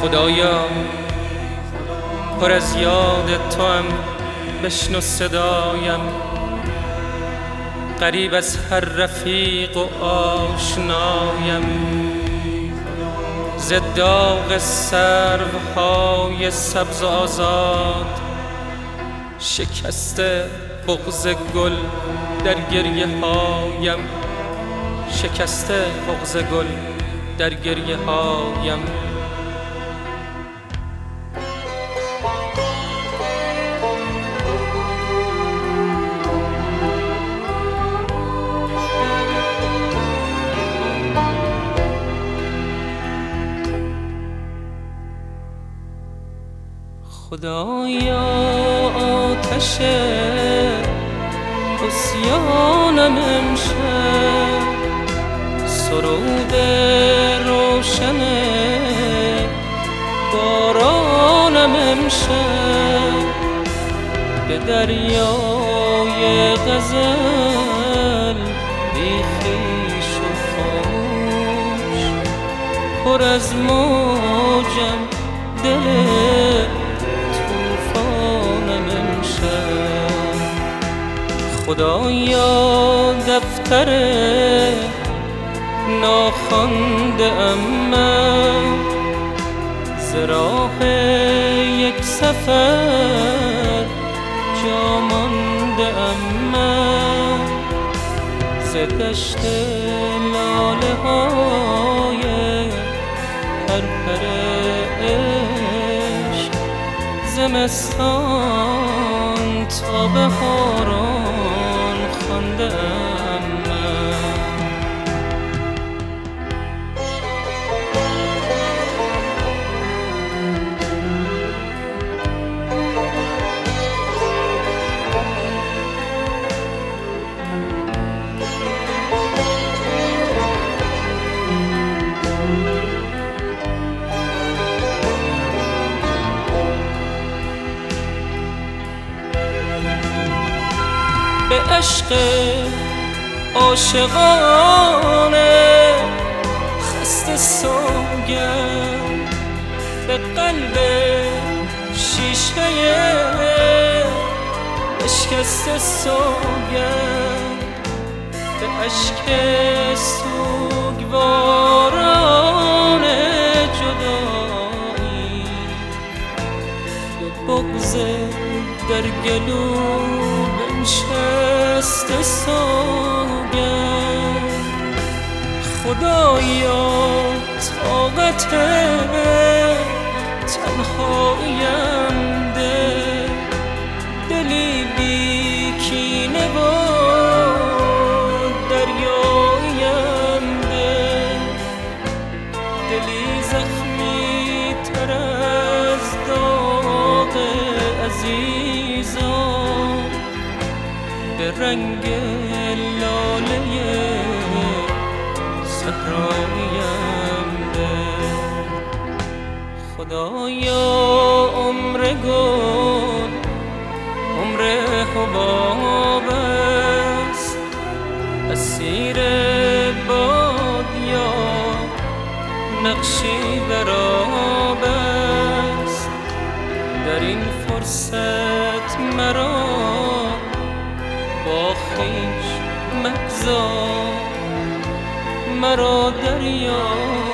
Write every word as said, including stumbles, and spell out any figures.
خدایا پر از یاد تو هم بشنو صدایم، غریب از هر رفیق و آشنایم. ز داغ سروهای سبز و آزاد، شکسته بغض گل در گریه هایم، شکسته بغض گل در گریه هایم. خدایا آتش عصیانم امشب، سرود روشن بارانم امشب، به دریای غزل بی خویش و خاموش، پر از موجم دل خدایا دفتر ناخوانده ام من، ز راه یک سفر جا مانده ام من، ز دشت لاله های پرپر عشق، زمستان تا بهاران خانده ام من. به عشق عاشقانه خسته سوگند، به قلب شیشه اشکسته سوگند، به اشک سوگواران جدایی، به بغض در گلو بنشسته سوگند. خدایا طاقت تنهاییم ده، دلی بی کینه و دریاییم ده، دلی زخمی تر از داغ عزیزان، به رنگ لاله صحراییم ده. خدایا عمر گل عمر حباب است، اسیر باد یا نقشی در آب است، در این فرصت مرا با خویش مگذار، مرا دریا